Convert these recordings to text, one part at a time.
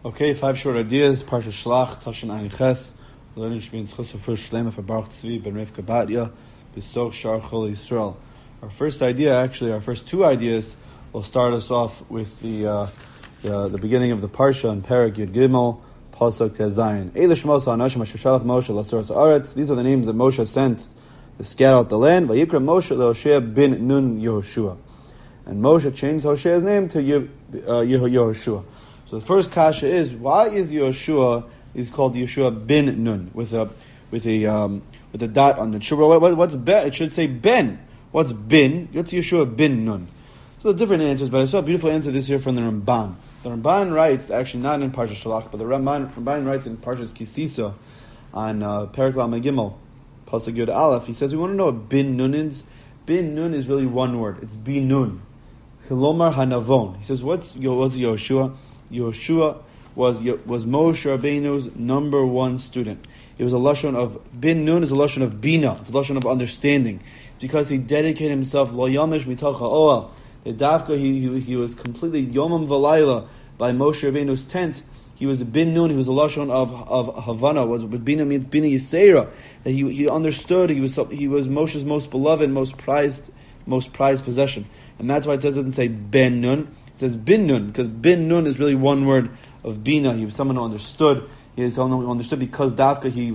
Okay, 5 short ideas. Parsha Shlach, Tashin Ayin Ches. Learning Shmin Tzchus for Shlema for Baruch Tzvi ben Rivka Batya B'Soch Shar Chol Yisrael. Our first idea, actually, our first two ideas, will start us off with the beginning of the Parsha in Perek Yud Gimel, Pasuk Tezayin. Eilish Moshe Anashim Asher Shalach Moshe Lasoras Aretz. These are the names that Moshe sent to scatter out the land. Vayikra Moshe LeHoshea bin Nun Yehoshua. And Moshe changed Hoshea's name to Yehoshua. So the first kasha is, why is Yehoshua is called Yehoshua bin Nun with a dot on the what's ben? It should say ben. What's bin? What's Yehoshua bin Nun? So different answers, but I saw a beautiful answer this year from the Ramban. The Ramban writes, actually not in Parsha Shalach, but the Ramban writes in Parsha Kisisa on Perek Lamed Gimel, Pasuk Yud Aleph. He says, we want to know what bin Nun is. Bin Nun is really one word. It's bin Nun. Hilomar Hanavon. He says, what's Yehoshua? Yehoshua was Moshe Rabbeinu's number one student. It was a lashon of bin nun, is a lashon of bina. It's a lashon of understanding, because he dedicated himself lo yamish mitoch ha'oel. The dafka he was completely yomam v'layla by Moshe Rabbeinu's tent. He was a bin nun. He was a lashon of Havana. What bina means, bina yisera. That he understood. He was Moshe's most beloved, most prized possession, and that's why it doesn't say ben nun. It says bin nun, because bin nun is really one word of bina. He was someone who understood. He was someone who understood because dafka he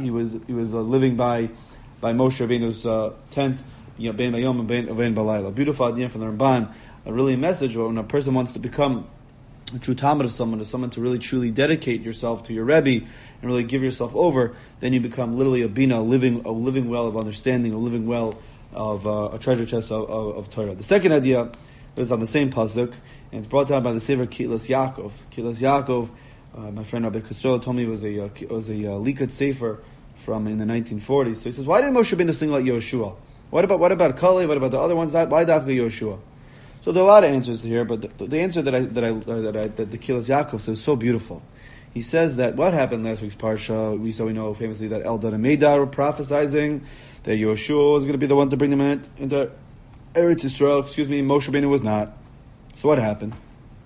was living by Moshe Rabbeinu's tent. Ben bayom and ben balayla. Beautiful idea from the Ramban. Really a message when a person wants to become a true talmid of someone to really truly dedicate yourself to your Rebbe and really give yourself over. Then you become literally a bina, a living well of understanding, a living well of a treasure chest of Torah. The second idea is on the same pasuk, and it's brought down by the Sefer Kilas Yaakov. Kilas Yaakov, my friend Rabbi Kusrol told me was a Likud Sefer from in the 1940s. So he says, why didn't Moshe Rabbeinu sing like Yehoshua? What about Kalev? What about the other ones? Why Dafka Yehoshua? So there are a lot of answers here, but the answer that the Kilas Yaakov says is so beautiful. He says that what happened last week's parsha, we know famously that Eldad and Medad were prophesying that Yehoshua was going to be the one to bring them into Eretz Yisrael. Moshe Rabbeinu was not. So what happened?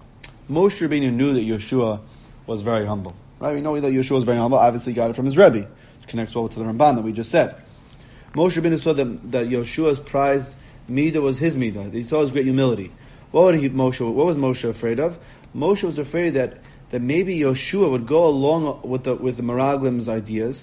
Moshe Rabbeinu knew that Yehoshua was very humble. Right? We know that Yehoshua was very humble. Obviously, he got it from his Rebbe. It connects well to the Ramban that we just said. Moshe Rabbeinu saw that Yehoshua's prized midah was his midah. He saw his great humility. What was Moshe afraid of? Moshe was afraid that maybe Yehoshua would go along with the Meraglim's ideas,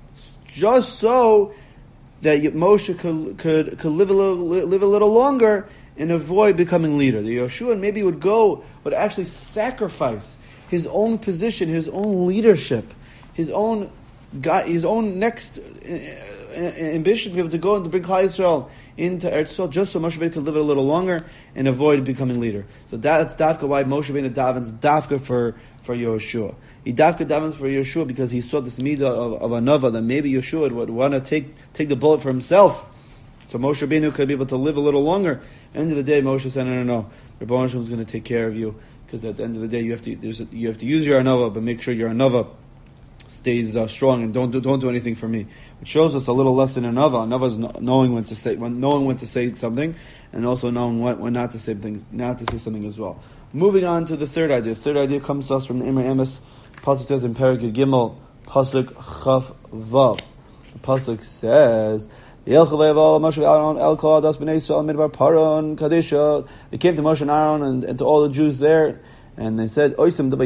just so that Moshe could live a little longer and avoid becoming leader. The Yehoshua maybe would actually sacrifice his own position, his own leadership, his own next ambition to be able to go and to bring Klal Yisrael into Eretz Yisrael, just so Moshe Rabbeinu could live it a little longer and avoid becoming leader. So that's dafka why Moshe Rabbeinu davens dafka for Yehoshua. He dafka davens for Yehoshua because he saw this midah of a nava that maybe Yehoshua would want to take the bullet for himself, so Moshe Rabbeinu could be able to live a little longer. At the end of the day, Moshe said, no. Rebbe Hashem is going to take care of you, because at the end of the day, you have to use your anava, but make sure your anava stays strong and don't do anything for me. It shows us a little lesson in anava. Anava is knowing when to say something, and also knowing when not to say something as well. Moving on to the third idea. The third idea comes to us from the Imre Emes. Pasuk says in Perek Yud Gimel, Pasuk Chaf Vav. The Pasuk says, they came to Moshe and Aaron and to all the Jews there, and they said,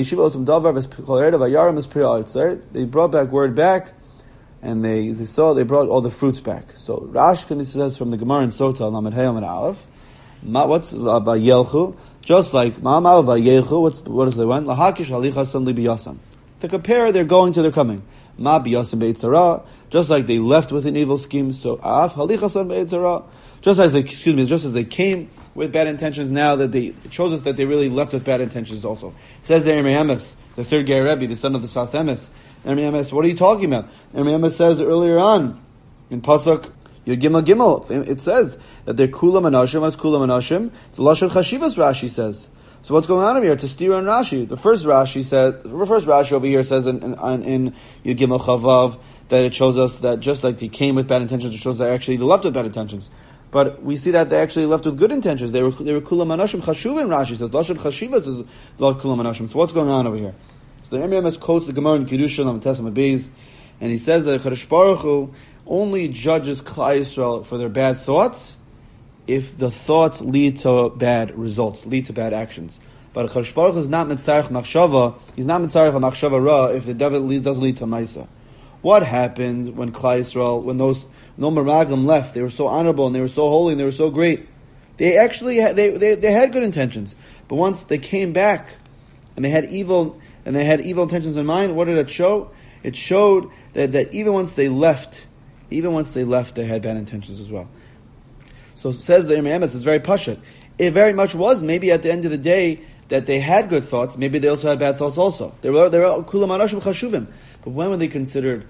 they brought back word back, and they brought all the fruits back. So Rashi finishes from the Gemara in Sota, Lamed Hey Lamed Aleph. What's Vayelchu? Just like Ma'amal Vayelchu, what does they want? Lahakish Halichasan Libiyasam. To compare their going to their coming. Ma biyasam beitzara, just like they left with an evil scheme. So af halichasan beitzara, just as they came with bad intentions. Now that it shows us that they really left with bad intentions. Also, it says there Imre Emes, the third Ger Rebbe, the son of the Sas Emes. Imre Emes, what are you talking about? Imre Emes says earlier on in Pasuk Yud Gimel Gimel, it says that they're Kula Menashim. What's Kula Menashim? It's a lashon chashivas. Rashi says. So what's going on over here? It's a stira and Rashi. The first Rashi over here says in Yud Gimel Chavav that it shows us that just like they came with bad intentions, it shows that actually they left with bad intentions. But we see that they actually left with good intentions. They were kula manashim chashuvim. Rashi says lashon chashivas is kula manashim. So what's going on over here? So the Emir Emes quotes the Gemara in Kiddushin on Tesam Beis, and he says that Kadosh Baruch Hu only judges Klal Yisrael for their bad thoughts if the thoughts lead to bad results, lead to bad actions. But Kadosh Baruch Hu is not mitzarech machshava. He's not mitzarech machshava ra if it doesn't lead to ma'isa. What happened when Klal Yisrael, when those no meraglim left? They were so honorable and they were so holy and they were so great. They actually they had good intentions, but once they came back and they had evil intentions in mind, what did it show? It showed that even once they left, they had bad intentions as well. So it says the Imam Emes, it's very pashut. It very much was maybe at the end of the day that they had good thoughts. Maybe they also had bad thoughts also. They were kulam anashim chashuvim. But when were they considered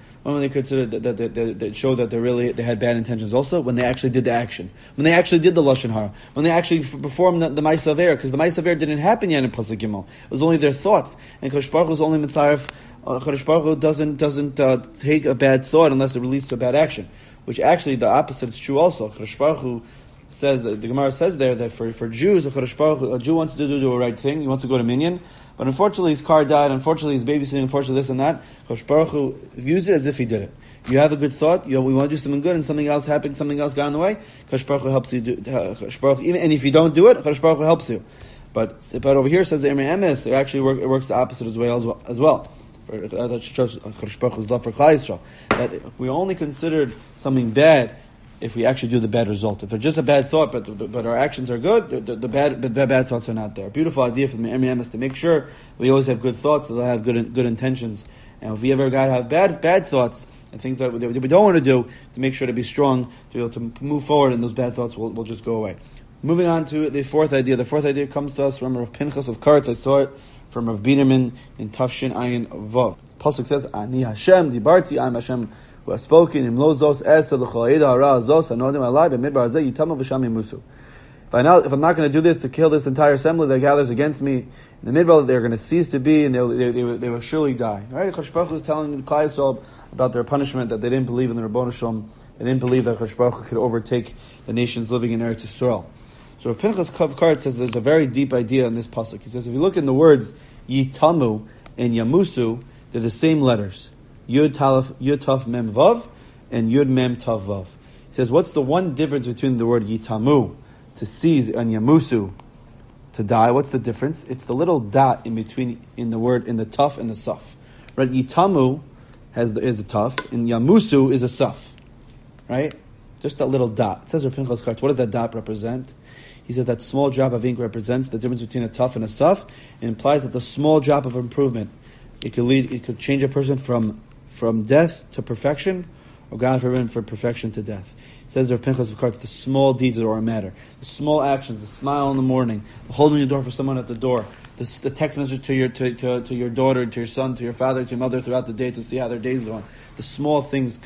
that it showed that they had bad intentions also? When they actually did the action. When they actually did the lashon hara. When they actually performed the ma'aseh aver, because the ma'aseh aver didn't happen yet in Pasuk Gimel. It was only their thoughts. And Kadosh Baruch Hu is only mitzaref. Kadosh Baruch Hu doesn't take a bad thought unless it leads to a bad action. Which actually the opposite is true also. Kadosh Baruch Hu says that the Gemara says there that for Jews, a Jew wants to do a right thing. He wants to go to minyan, but unfortunately his car died. Unfortunately he's babysitting. Unfortunately this and that. Kadosh Baruch Hu views it as if he did it. You have a good thought. We want to do something good, and something else happened. Something else got in the way. Kadosh Baruch Hu helps you. Kadosh Baruch Hu, even and if you don't do it, Kadosh Baruch Hu helps you. But over here says the Imam Emes, it actually works the opposite as well. That shows Kadosh Baruch Hu's love for Klal Yisrael. That we only considered something bad if we actually do the bad result. If it's just a bad thought, but our actions are good, the bad thoughts are not there. Beautiful idea from the Imam Emes to make sure we always have good thoughts, so they'll have good intentions. And if we ever got to have bad thoughts and things that we don't want to do, to make sure to be strong, to be able to move forward, and those bad thoughts will just go away. Moving on to the fourth idea. The fourth idea comes to us from Rav Pinchas of Kartz. I saw it from Rav Biderman in Tafshin Ayin Vav. Pasuk says, Ani Hashem, Dibarti, I'm Hashem, who has spoken, Im lo zos esa l'cho'eda hara zos, anodim alai, b'midbar hazeh, yitamu v'sham yamusu. If I'm not going to do this to kill this entire assembly that gathers against me, in the midbar they're going to cease to be, and they will surely die. Right? Kadosh Baruch Hu is telling the Klal Yisrael about their punishment, that they didn't believe in the Rabbanu Shalom, they didn't believe that Kadosh Baruch Hu could overtake the nations living in Eretz Yisrael. So Rav Pinchas Kavkart says there's a very deep idea in this pasuk. He says if you look in the words Yitamu and Yamusu, they're the same letters. Yud Taf Mem Vav and Yud Mem Tav Vav. He says what's the one difference between the word Yitamu, to seize, and Yamusu, to die? What's the difference? It's the little dot in between in the word, in the Taf and the Saf. Right? Yitamu is a Taf and Yamusu is a Saf. Right? Just that little dot. It says Rav Pinchas Kart, what does that dot represent? He says that small drop of ink represents the difference between a Taf and a Saf. It implies that the small drop of improvement, it could change a person from death to perfection, or God forbid, from perfection to death. It says Rav Pinchas Kart, the small deeds are what matter. The small actions, the smile in the morning, the holding the door for someone at the door, the text message to your daughter, to your son, to your father, to your mother throughout the day to see how their day's going. The small things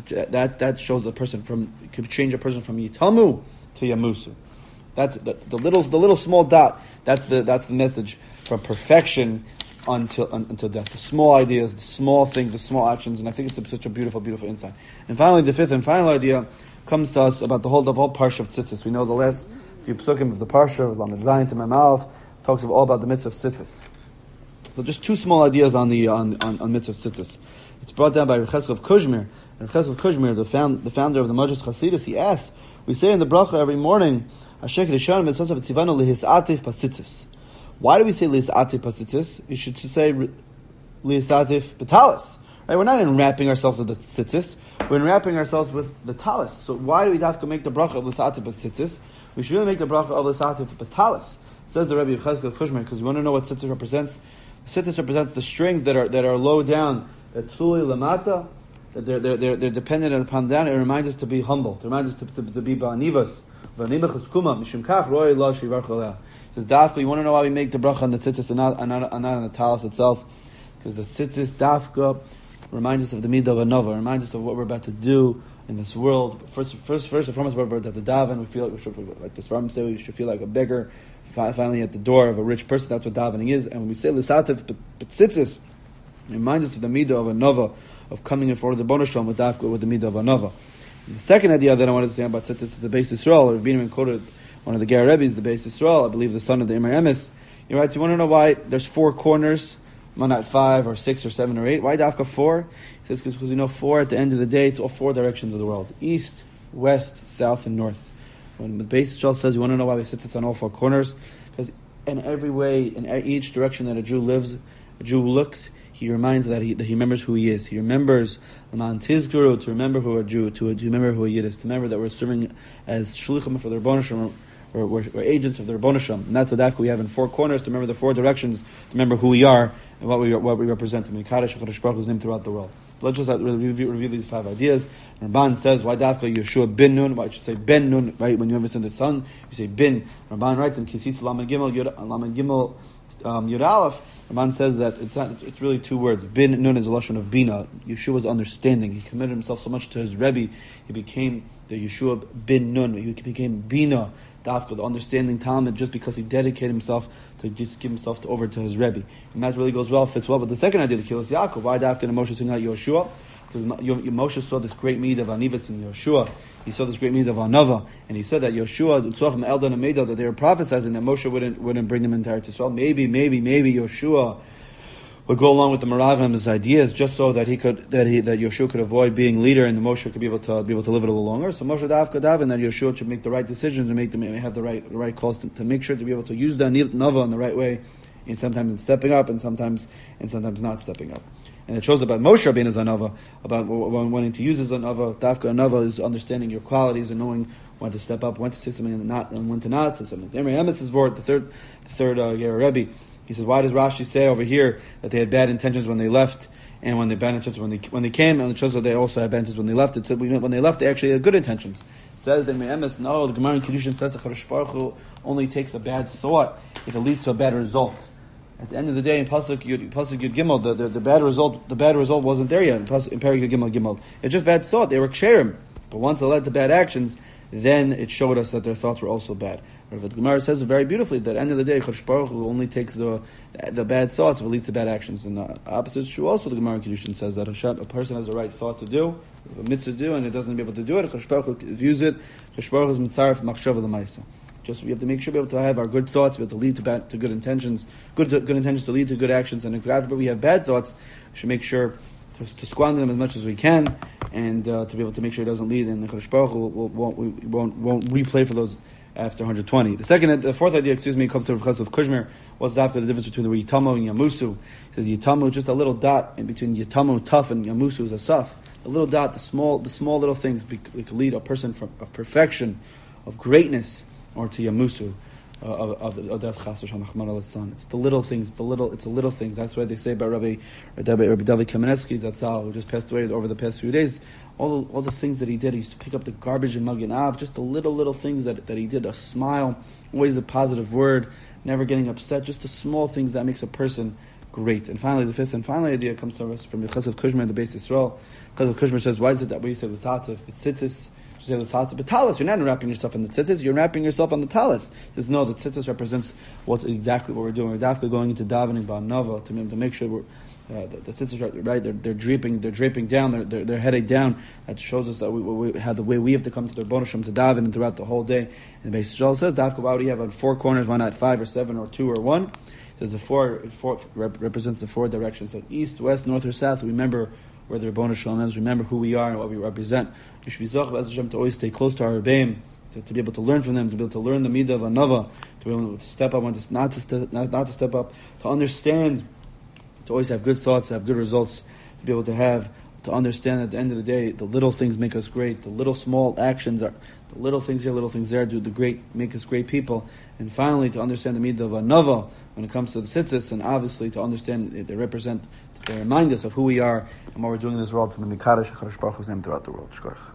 that shows a person could change a person from Yitamu to Yamusu. That's the little small dot. That's the message from perfection until death. The small ideas, the small things, the small actions, and I think it's such a beautiful insight. And finally, the fifth and final idea comes to us about the whole parsha of tzitzis. We know the last few psukim of the parsha of Lamed Zayin to Mem talks all about the mitzvah of tzitzis. So just two small ideas on mitzvah of tzitzis. It's brought down by Rav Cheskel of Kuzhmir. And Rav Cheskel of Kuzhmir, the founder of the Majlis Chasidus, he asked, we say in the bracha every morning, why do we say lihisatif pasitzis? You should say lihisatif betalis. Right? We're not enwrapping ourselves with the tzitzis. We're enwrapping ourselves with the talis. So why do we have to make the bracha of lihisatif pasitzis? We should really make the bracha of lihisatif betalis. Says the Rebbe of Cheskel Kushmer, because we want to know what tzitzis represents. Tzitzis represents the strings that are low down, that tzuli lamata, that they're dependent upon down. It reminds us to be humble. It reminds us to be ba'anivas. It says, Dafka, you want to know why we make the bracha on the tzitzis and not on the talis itself? Because the tzitzis, Dafka, reminds us of the midah of anova, reminds us of what we're about to do in this world. First and foremost, we're about to daven. We feel like the Svarim say, we should feel like a beggar, finally at the door of a rich person. That's what davening is. And when we say lisativ tzitzis, it reminds us of the midah of anova, of coming in front of the Bono Shalom with Dafka, with the midah of anova. The second idea that I wanted to say about tzitzis is the Beis Yisrael. Rabbi Biderman quoted one of the Ger Rebbe's, the Beis Yisrael, I believe the son of the Imar Emes. He writes, you want to know why there's four corners Why not 5 or 6 or 7 or 8? Why dafka 4? He says because we know 4 at the end of the day, it's all 4 directions of the world: east, west, south, and north. When the Beis Yisrael says you want to know why we sit on all 4 corners, because in every way, in each direction that a Jew lives, a Jew looks, he reminds that he remembers who he is. He remembers Aman Tizguru, to remember who a Jew, to remember who a Yid is, to remember that we're serving as shlichim for the Rebbeinu Shalom, or we're agents of the Rebbeinu Shalom. And that's what dafka we have in 4 corners, to remember the 4 directions, to remember who we are and what we represent. And Mekadosh HaKadosh Baruch Hu's name throughout the world. So let's just review these 5 ideas. Ramban says, why dafka Yeshua bin Nun? Why should say ben Nun? Right, when you understand the son, you say bin. Ramban writes in Kisis Lamed Gimel Yud Aleph. Ramban says that it's really 2 words. Bin Nun is a lashon of bina. Yeshua's understanding. He committed himself so much to his Rebbe, he became the Yeshua bin Nun. He became bina, dafka, the understanding Talmud, just because he dedicated himself to just give himself over to his Rebbe. And that really fits well with the second idea, the Kilas Yaakov. Why dafka and Moshe saying out Yoshua? Because Moshe saw this great need of Anivas in Yoshua. He saw this great need of Anava, and he said that Yoshua, Tzofim, Eldon, and Meidel, that they were prophesizing that Moshe wouldn't bring them into Eretz Yisrael. Maybe Yoshua would go along with the Meravim's ideas, just so that Yoshua could avoid being leader, and the Moshe could be able to live it a little longer. So Moshe Davka Davin that Yoshua should make the right decisions and have the right calls to make sure to be able to use the Nava in the right way, and sometimes in stepping up, and sometimes not stepping up. And it shows about Moshe being as Anava, about wanting to use as Anava. Dafka Anava is understanding your qualities and knowing when to step up, when to say something and when to not say something. Emre Emes' word, the third Rebbe, he says, why does Rashi say over here that they had bad intentions when they left, and when they had bad intentions when they came, and it shows that they also had bad intentions when they left? When they left, they actually had good intentions. It says that Emre Emes, no, the Gemara in Kiddushin says that Kadosh Baruch Hu only takes a bad thought if it leads to a bad result. At the end of the day, in Pasuk Yud Gimel, the bad result wasn't there yet. In Perek Yud Gimel, it's just bad thought. They were ksherim, but once it led to bad actions, then it showed us that their thoughts were also bad. But the Gemara says very beautifully that at the end of the day, Kadosh Baruch Hu only takes the bad thoughts if it leads to bad actions. And the opposite is true also. The Gemara in Kiddushin says that a person has the right thought to do, a mitzvah to do, and it doesn't be able to do it. Kadosh Baruch Hu views it. Kadosh Baruch Hu is mitzaref machshava l'maisa. Just we have to make sure we have to have our good thoughts, we have to lead to good intentions, good intentions to lead to good actions, and if we have bad thoughts, we should make sure to squander them as much as we can, and to be able to make sure it doesn't lead, and the Kadosh Baruch Hu won't replay for those after 120. The fourth idea, comes to Rav Chesed of Kushmer. What's the difference between the word Yitamu and Yamusu? He says Yitamu, just a little dot in between Yitamu, tough, and Yamusu is a saf. The little dot, the small little things, could lead a person of perfection, of greatness, or to Yamusu of death. It's the little things. It's the little things. That's why they say about Rabbi David Kamenetsky Zatzal, who just passed away over the past few days. All the things that he did. He used to pick up the garbage in Magen Av. Just the little things that he did. A smile, always a positive word, never getting upset. Just the small things that makes a person great. And finally, the fifth and final idea comes to us from Chesed Kushmer and the Beis Yisrael. Chesed Kushmer says, why is it that we say the Tzatzav? It's tzitzis. You say the talis. You're not wrapping yourself in the tzitzis. You're wrapping yourself on the talis. He says no. The tzitzis represents exactly what we're doing. We're definitely going into davening ba'nava to make sure the tzitzis right. They're draping down. They're heading down. That shows us that we have the way we have to come to the Rebbeinu Shalom to daven and throughout the whole day. And the Beis Yisrael says dafka, why do you have on 4 corners? Why not 5 or 7 or 2 or 1? It says the four represents the 4 directions. So east, west, north, or south. Remember where the Rebbeinu Shalom is, remember who we are and what we represent. We should be zocheh to always stay close to our Rebbeim, to be able to learn from them, to be able to learn the midah of anava, to be able to step up, not to step up, to understand, to always have good thoughts, to have good results, to be able to understand at the end of the day, the little things make us great, the little small actions are, the little things here, little things there, make us great people, and finally to understand the midah of anava when it comes to the tzitzis, and obviously to understand they remind us of who we are and what we're doing in this world to be Mekadosh HaKadosh Baruch Hu's name throughout the world. Shkoyach.